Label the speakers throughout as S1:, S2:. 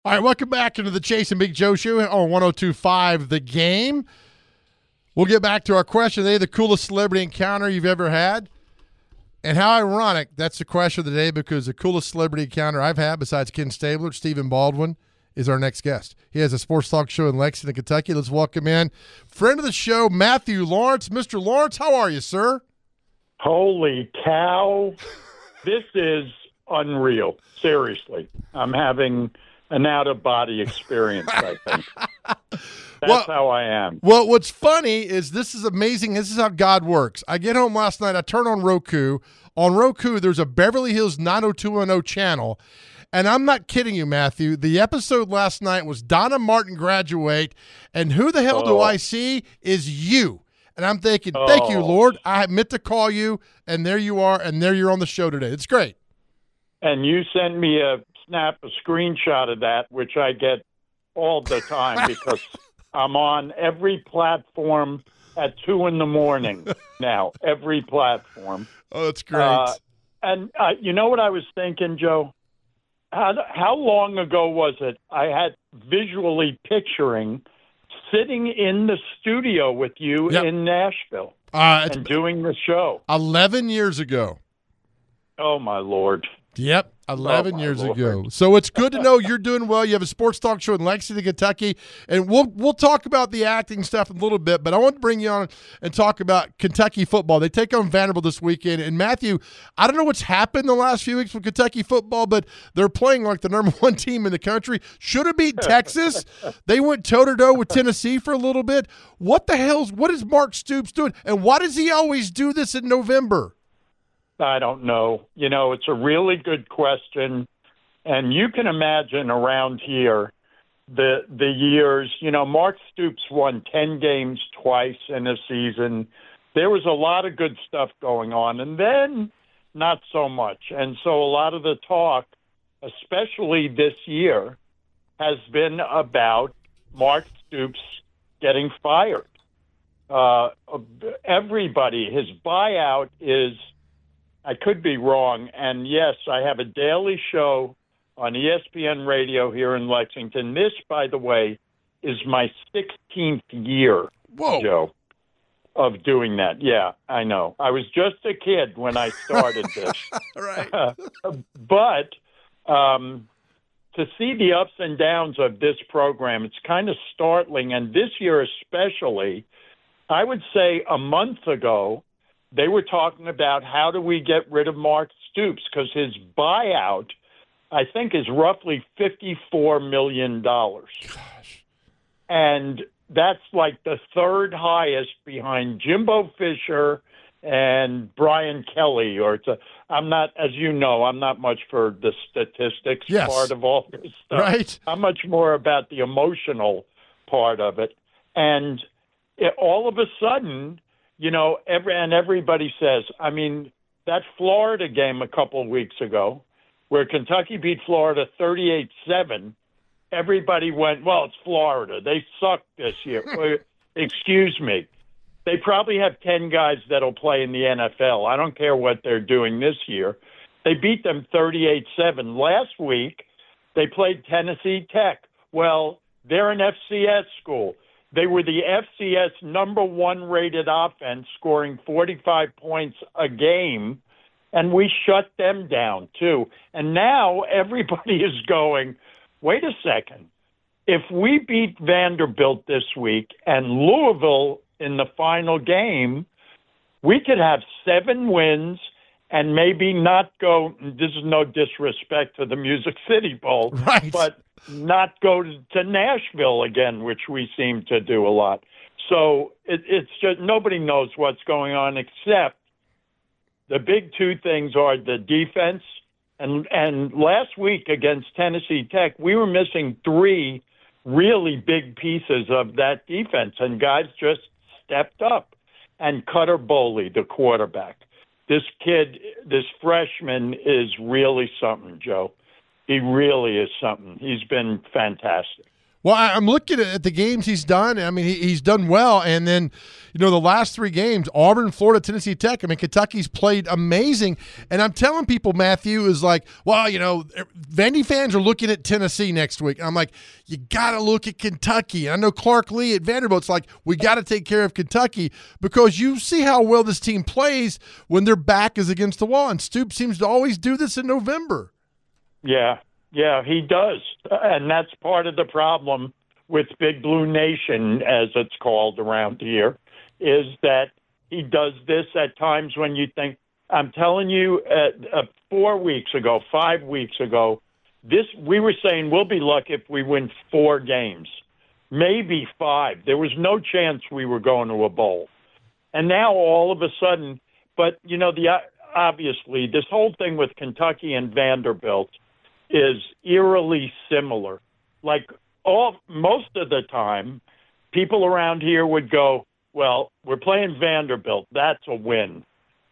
S1: All right, welcome back into the Chase and Big Joe Show on 102.5 The Game. We'll get back to our question today, the coolest celebrity encounter you've ever had. And how ironic, that's the question of the day, because the coolest celebrity encounter I've had, besides Ken Stabler, Stephen Baldwin, is our next guest. He has a sports talk show in Lexington, Kentucky. Let's welcome in friend of the show, Matthew Lawrence. Mr. Lawrence, how are you, sir?
S2: Holy cow. This is unreal. Seriously. I'm having an out-of-body experience, I think. That's how I am.
S1: Well, what's funny is this is amazing. This is how God works. I get home last night. I turn on Roku. On Roku, there's a Beverly Hills 90210 channel. And I'm not kidding you, Matthew. The episode last night was Donna Martin graduate. And who the hell do I see is you. And I'm thinking, thank you, Lord. I meant to call you. And there you are. And there you're on the show today. It's great.
S2: And you sent me a screenshot of that, which I get all the time because I'm on every platform at 2 a.m. now, every platform.
S1: Oh, that's great.
S2: And you know what I was thinking, Joe? How long ago was it I had visually picturing sitting in the studio with you in Nashville and doing the show?
S1: 11 years ago.
S2: Oh, my Lord.
S1: Yep, 11 years ago. So it's good to know you're doing well. You have a sports talk show in Lexington, Kentucky, and we'll talk about the acting stuff in a little bit, but I want to bring you on and talk about Kentucky football. They take on Vanderbilt this weekend, and Matthew, I don't know what's happened the last few weeks with Kentucky football, but they're playing like the number one team in the country. Should have beat Texas. They went toe-to-toe with Tennessee for a litwhat is Mark Stoops doing, and why does he always do this in November?
S2: I don't know. You know, it's a really good question. And you can imagine around here the years, Mark Stoops won 10 games twice in a season. There was a lot of good stuff going on, and then not so much. And so a lot of the talk, especially this year, has been about Mark Stoops getting fired. Everybody, his buyout is, I could be wrong, and yes, I have a daily show on ESPN Radio here in Lexington. This, by the way, is my 16th year, Joe, of doing that. Yeah, I know. I was just a kid when I started this.
S1: Right.
S2: But to see the ups and downs of this program, it's kind of startling, and this year especially, I would say a month ago, they were talking about how do we get rid of Mark Stoops because his buyout, I think, is roughly $54 million.
S1: Gosh.
S2: And that's like the third highest behind Jimbo Fisher and Brian Kelly. I'm not, as you know, I'm not much for the statistics part of all this stuff.
S1: Right.
S2: I'm much more about the emotional part of it. And all of a sudden, everybody says, that Florida game a couple of weeks ago where Kentucky beat Florida 38-7, everybody went, well, it's Florida. They suck this year. Excuse me. They probably have 10 guys that'll play in the NFL. I don't care what they're doing this year. They beat them 38-7. Last week, they played Tennessee Tech. Well, they're an FCS school. They were the FCS number one rated offense, scoring 45 points a game, and we shut them down, too. And now everybody is going, wait a second. If we beat Vanderbilt this week and Louisville in the final game, we could have 7 wins and maybe not go – this is no disrespect to the Music City Bowl,
S1: right,
S2: but – not go to Nashville again, which we seem to do a lot. So it's just nobody knows what's going on except the big two things are the defense. And last week against Tennessee Tech, we were missing 3 really big pieces of that defense, and guys just stepped up. And Cutter Boley, the quarterback. This kid, this freshman is really something, Joe. He really is something. He's been fantastic.
S1: Well, I'm looking at the games he's done. I mean, he's done well. And then, the last 3 games, Auburn, Florida, Tennessee Tech. I mean, Kentucky's played amazing. And I'm telling people, Matthew, is like, well, Vandy fans are looking at Tennessee next week. And I'm like, you got to look at Kentucky. And I know Clark Lee at Vanderbilt's like, we got to take care of Kentucky because you see how well this team plays when their back is against the wall. And Stoops seems to always do this in November.
S2: Yeah, he does. And that's part of the problem with Big Blue Nation, as it's called around here, is that he does this at times when you think, I'm telling you, 4 weeks ago, 5 weeks ago, we were saying we'll be lucky if we win 4 games, maybe 5. There was no chance we were going to a bowl. And now all of a sudden, but, obviously, this whole thing with Kentucky and Vanderbilt is eerily similar. Like most of the time, people around here would go, well, we're playing Vanderbilt. That's a win,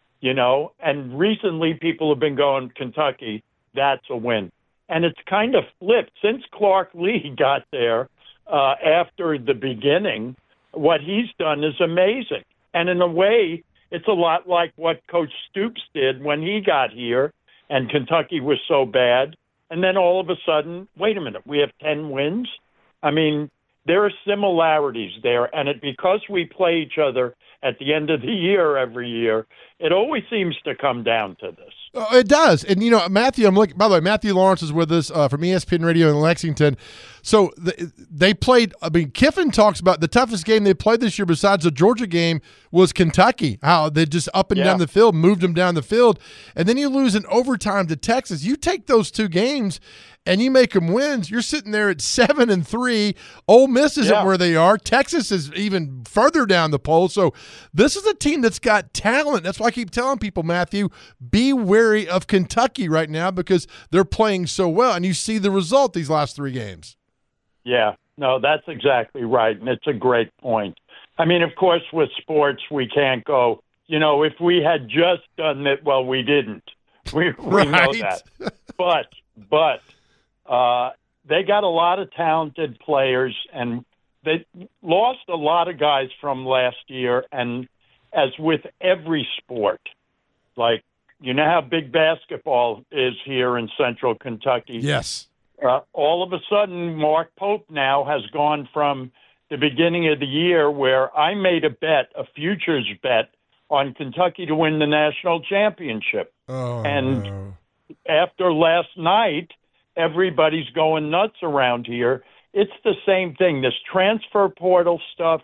S2: And recently people have been going, Kentucky, that's a win. And it's kind of flipped. Since Clark Lee got there after the beginning, what he's done is amazing. And in a way, it's a lot like what Coach Stoops did when he got here and Kentucky was so bad. And then all of a sudden, wait a minute, we have 10 wins? I mean, there are similarities there. And because we play each other at the end of the year every year, it always seems to come down to this.
S1: It does. And, Matthew, I'm looking, by the way, Matthew Lawrence is with us from ESPN Radio in Lexington. So they played, Kiffin talks about the toughest game they played this year besides the Georgia game was Kentucky, how they just up and down the field, moved them down the field. And then you lose in overtime to Texas. You take those 2 games and you make them wins, you're sitting there at 7-3. Ole Miss isn't where they are. Texas is even further down the poll. So this is a team that's got talent. That's why I keep telling people, Matthew, be wary of Kentucky right now because they're playing so well. And you see the result these last 3 games.
S2: Yeah, no, that's exactly right. And it's a great point. I mean, of course, with sports, we can't go, if we had just done it, well, we didn't. We know that. But they got a lot of talented players, and they lost a lot of guys from last year. And as with every sport, like, how big basketball is here in Central Kentucky?
S1: Yes.
S2: All of a sudden, Mark Pope now has gone from the beginning of the year where I made a futures bet on Kentucky to win the national championship. And after last night, everybody's going nuts around here. It's the same thing. This transfer portal stuff,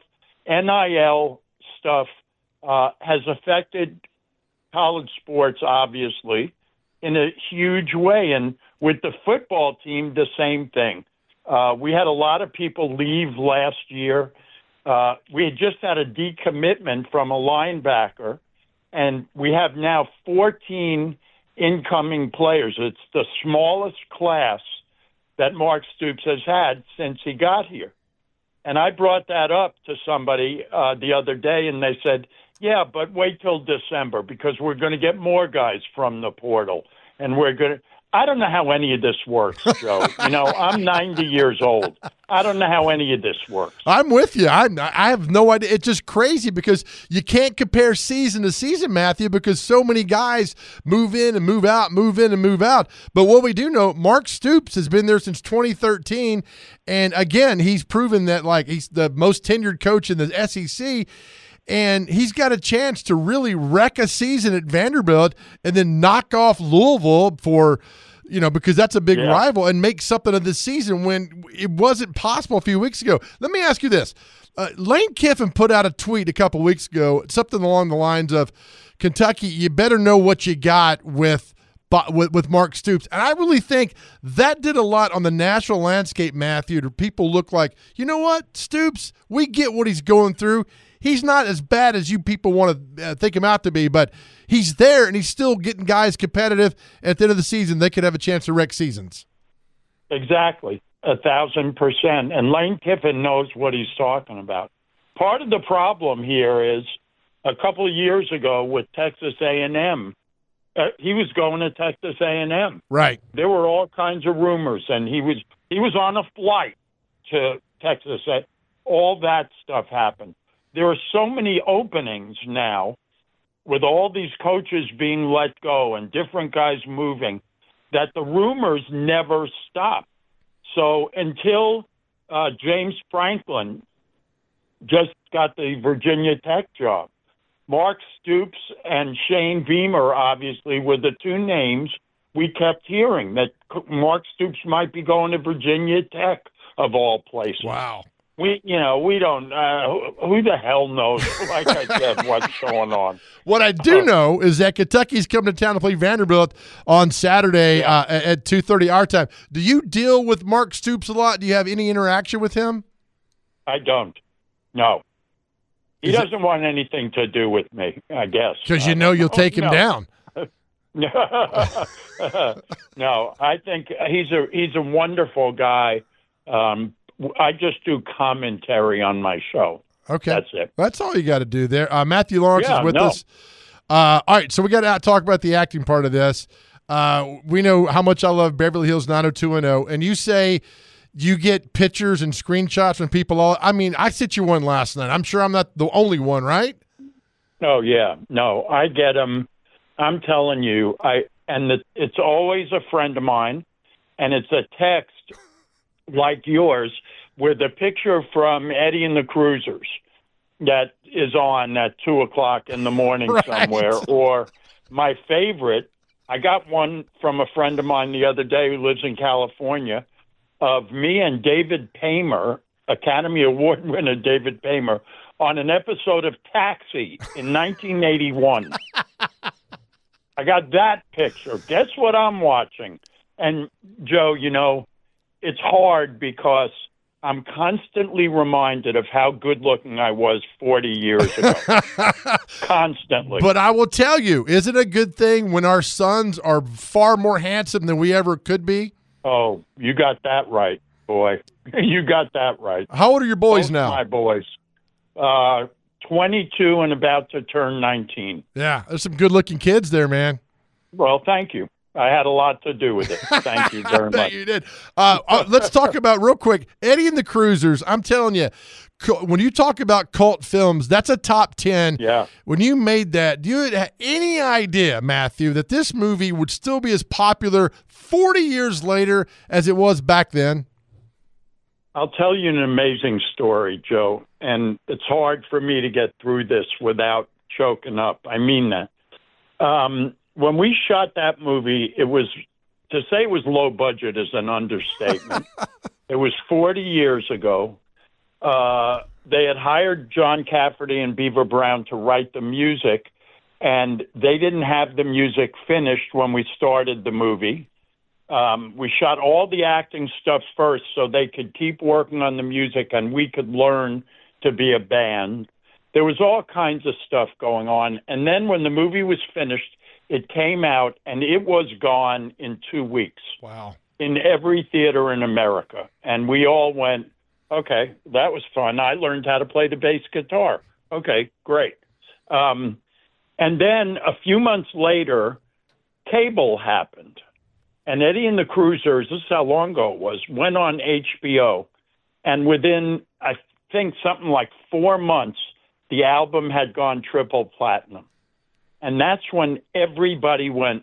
S2: NIL stuff has affected college sports, obviously, in a huge way. And with the football team, the same thing. We had a lot of people leave last year. We had just had a decommitment from a linebacker, and we have now 14 incoming players. It's the smallest class that Mark Stoops has had since he got here. And I brought that up to somebody the other day, and they said, yeah, but wait till December because we're going to get more guys from the portal. And we're going to – I don't know how any of this works, Joe. I'm 90 years old. I don't know how any of this works.
S1: I'm with you. I have no idea. It's just crazy because you can't compare season to season, Matthew, because so many guys move in and move out, move in and move out. But what we do know, Mark Stoops has been there since 2013. And, again, he's proven that, he's the most tenured coach in the SEC. And he's got a chance to really wreck a season at Vanderbilt and then knock off Louisville for, because that's a big rival and make something of this season when it wasn't possible a few weeks ago. Let me ask you this. Lane Kiffin put out a tweet a couple weeks ago, something along the lines of, Kentucky, you better know what you got with Mark Stoops. And I really think that did a lot on the national landscape, Matthew, to people look like, you know what, Stoops, we get what he's going through. He's not as bad as you people want to think him out to be, but he's there and he's still getting guys competitive. At the end of the season, they could have a chance to wreck seasons.
S2: Exactly, 1,000%. And Lane Kiffin knows what he's talking about. Part of the problem here is a couple of years ago with Texas A&M, he was going to Texas A&M.
S1: Right.
S2: There were all kinds of rumors, and he was on a flight to Texas. All that stuff happened. There are so many openings now with all these coaches being let go and different guys moving that the rumors never stop. So until James Franklin just got the Virginia Tech job, Mark Stoops and Shane Beamer obviously were the two names we kept hearing, that Mark Stoops might be going to Virginia Tech of all places.
S1: Wow.
S2: We don't, who the hell knows, like I said, what's going on.
S1: What I do know is that Kentucky's coming to town to play Vanderbilt on Saturday at 2:30 our time. Do you deal with Mark Stoops a lot? Do you have any interaction with him?
S2: I don't. No. He doesn't want anything to do with me, I guess.
S1: Because you'll take him down.
S2: No, I think he's a wonderful guy. I just do commentary on my show.
S1: Okay.
S2: That's it.
S1: That's all you got to do there. Matthew Lawrence is with us. All right, so we got to talk about the acting part of this. We know how much I love Beverly Hills 90210, and you say you get pictures and screenshots from people I sent you one last night. I'm sure I'm not the only one, right?
S2: Oh, yeah. No, I get them. I'm telling you, it's always a friend of mine, and it's a text like yours with a picture from Eddie and the Cruisers that is on at 2:00 in the morning somewhere. Or my favorite, I got one from a friend of mine the other day who lives in California, of me and David Paymer, Academy Award winner David Paymer, on an episode of Taxi in 1981. I got that picture. Guess what I'm watching? And, Joe, it's hard because I'm constantly reminded of how good-looking I was 40 years ago. Constantly.
S1: But I will tell you, is it a good thing when our sons are far more handsome than we ever could be?
S2: Oh, you got that right, boy. You got that right.
S1: How old are your boys now?
S2: My boys. 22 and about to turn 19.
S1: Yeah, there's some good-looking kids there, man.
S2: Well, thank you. I had a lot to do with it. Thank you very much.
S1: You did. Let's talk about real quick Eddie and the Cruisers. I'm telling you, when you talk about cult films, that's a top 10.
S2: Yeah.
S1: When you made that, do you have any idea, Matthew, that this movie would still be as popular 40 years later as it was back then?
S2: I'll tell you an amazing story, Joe, and it's hard for me to get through this without choking up. I mean that. When we shot that movie, to say it was low budget is an understatement. It was 40 years ago. They had hired John Cafferty and Beaver Brown to write the music, and they didn't have the music finished when we started the movie. We shot all the acting stuff first so they could keep working on the music and we could learn to be a band. There was all kinds of stuff going on. And then when the movie was finished, it came out, and it was gone in 2 weeks.
S1: Wow.
S2: In every theater in America. And we all went, okay, that was fun. I learned how to play the bass guitar. Okay, great. And then a few months later, cable happened. And Eddie and the Cruisers, this is how long ago it was, went on HBO. And within, I think, something like 4 months, the album had gone triple platinum. And that's when everybody went,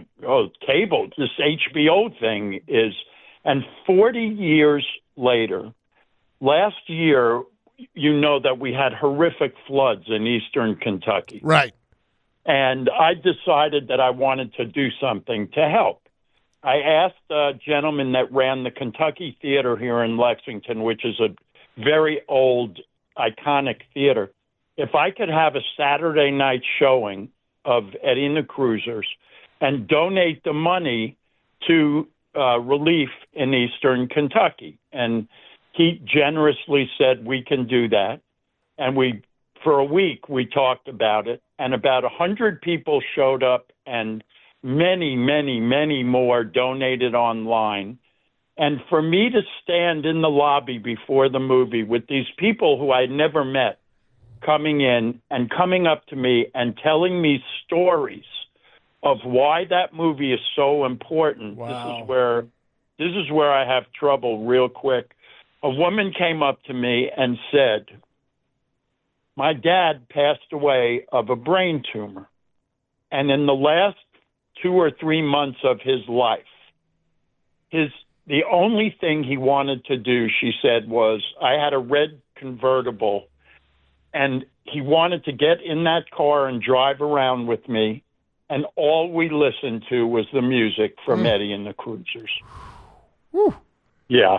S2: cable, this HBO thing is. And 40 years later, last year, that we had horrific floods in eastern Kentucky.
S1: Right.
S2: And I decided that I wanted to do something to help. I asked a gentleman that ran the Kentucky Theater here in Lexington, which is a very old, iconic theater, if I could have a Saturday night showing of Eddie and the Cruisers and donate the money to relief in eastern Kentucky. And he generously said, we can do that. And for a week, we talked about it, and about 100 people showed up, and many, many, many more donated online. And for me to stand in the lobby before the movie with these people who I'd never met coming in and coming up to me and telling me stories of why that movie is so important.
S1: Wow.
S2: This is where I have trouble real quick. a woman came up to me and said, my dad passed away of a brain tumor. And in the last 2 or 3 months of his life, the only thing he wanted to do, she said, was I had a red convertible, and he wanted to get in that car and drive around with me, and all we listened to was the music from Eddie and the Cruisers.
S1: Woo.
S2: Yeah.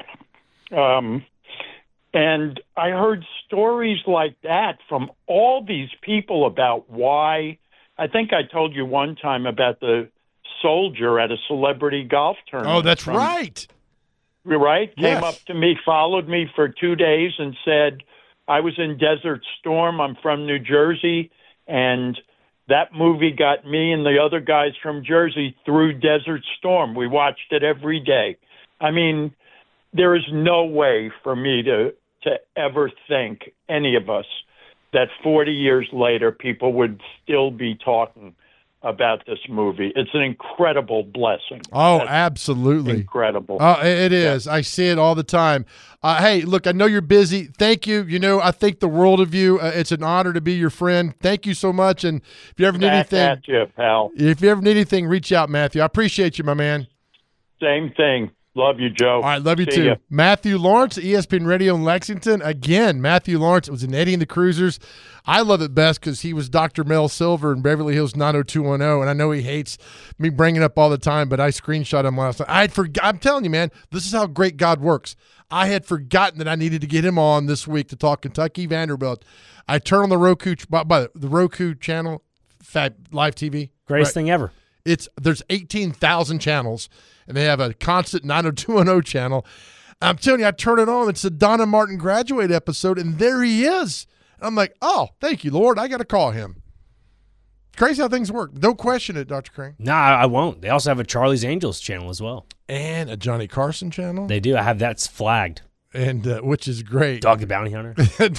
S2: And I heard stories like that from all these people about why. I think I told you one time about the soldier at a celebrity golf tournament.
S1: Oh, that's right.
S2: Right?
S1: Yes.
S2: Came up to me, followed me for 2 days, and said, I was in Desert Storm. I'm from New Jersey, and that movie got me and the other guys from Jersey through Desert Storm. We watched it every day. I mean, there is no way for me to ever think, any of us, that 40 years later people would still be talking about this movie. It's an incredible blessing.
S1: Oh,
S2: That's
S1: absolutely.
S2: incredible.
S1: Oh, it is. Yeah. I see it all the time. Hey, look, I know you're busy. Thank you. You know, I think the world of you. It's an honor to be your friend. Thank you so much. And if you ever need anything,
S2: at you, pal.
S1: If you ever need anything, reach out, Matthew. I appreciate you, my man.
S2: Same thing. Love you, Joe.
S1: All right, love you
S2: See
S1: too.
S2: ya.
S1: Matthew Lawrence, ESPN Radio in Lexington. Again, Matthew Lawrence was in Eddie and the Cruisers. I love it best because he was Dr. Mel Silver in Beverly Hills 90210, and I know he hates me bringing it up all the time, but I screenshot him last night. I'm telling you, man, this is how great God works. I had forgotten that I needed to get him on this week to talk Kentucky Vanderbilt. I turn on the Roku by the Roku channel, Live TV.
S3: Greatest thing ever.
S1: There's 18,000 channels, and they have a constant 90210 channel. I'm telling you, I turn it on. It's a Donna Martin Graduate episode, and there he is. I'm like, oh, thank you, Lord. I got to call him. Crazy how things work. Don't question it, Dr. Crane.
S3: No, I won't. They also have a Charlie's Angels channel as well.
S1: And a Johnny Carson channel.
S3: They do. I have that flagged.
S1: And which is great.
S3: Dog the Bounty Hunter.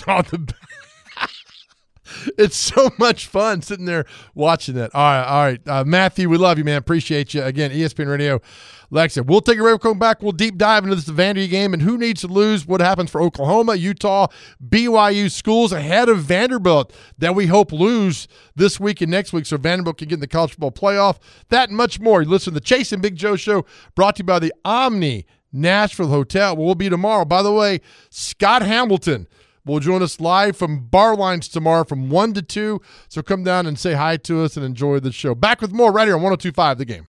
S1: It's so much fun sitting there watching that. All right. Matthew, we love you, man. Appreciate you. Again, ESPN Radio, Lexington. We'll take a break. We'll come back. We'll deep dive into this Vandy game and who needs to lose, what happens for Oklahoma, Utah, BYU schools ahead of Vanderbilt that we hope lose this week and next week so Vanderbilt can get in the college football playoff. That and much more. You listen to the Chase and Big Joe Show, brought to you by the Omni Nashville Hotel. We'll be tomorrow. By the way, Scott Hamilton will join us live from Bar Lines tomorrow from 1 to 2. So come down and say hi to us and enjoy the show. Back with more right here on 102.5 The Game.